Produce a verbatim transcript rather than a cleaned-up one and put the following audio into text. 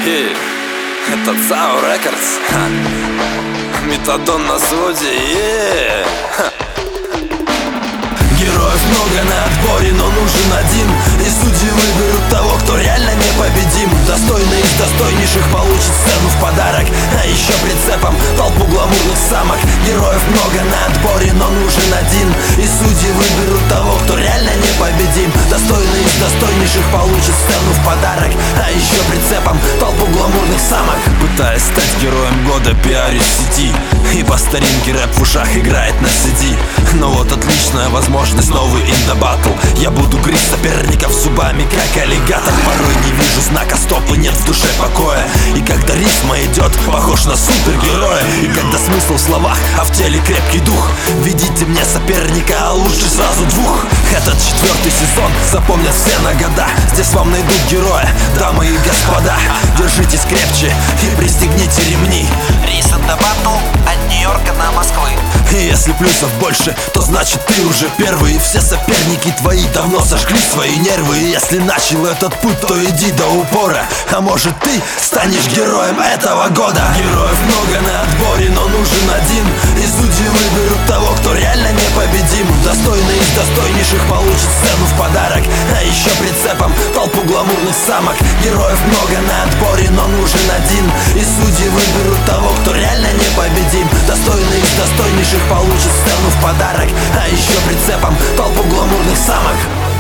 И это Цао Рекордс. Метадон на своде. Yeah. Героев много на отборе, но нужен один. И судьи выберут того, кто реально непобедим. Достойный из достойнейших получит сцену в подарок, а еще прицепом толпу гламурных самок. Героев много на отборе, но нужен один. И судьи выберут того, кто реально непобедим. Достойный из достойнейших получит сцену в подарок, а еще прицепом толпу гламурных самок. Пытаясь стать героем года, пиарюсь в сети, и по старинке рэп в ушах играет на си ди. Но вот отличная возможность, новый in the battle. Я буду грызть соперников зубами, как аллигатор. Порой не вижу знака стоп и нет в душе покоя. И когда рифма идет, похож на супергероя. И когда смысл в словах, а в теле крепкий дух. Ведите мне соперника, а лучше сразу двух. Этот четвертый сезон запомнят все на года. Здесь вам найдут героя, дамы и господа. Держитесь крепче и пристегните ремни. Рейс in the battle от Нью-Йорка до Москвы. И если плюсов больше, то значит ты уже первый. И все соперники твои давно сожгли свои нервы. И если начал этот путь, то иди до упора. А может ты станешь героем этого года. Героев много на отборе, но нужен один. И судьи выберут того, кто реально непобедим. Достойный из достойнейших получит сцену в подарок, а еще прицепом толпу гламурных самок. Героев много на отборе, но нужен один. И судьи выберут того, кто реально непобедим. Достойный из достойнейших получит сцену в подарок, а еще прицепом толпу гламурных самок.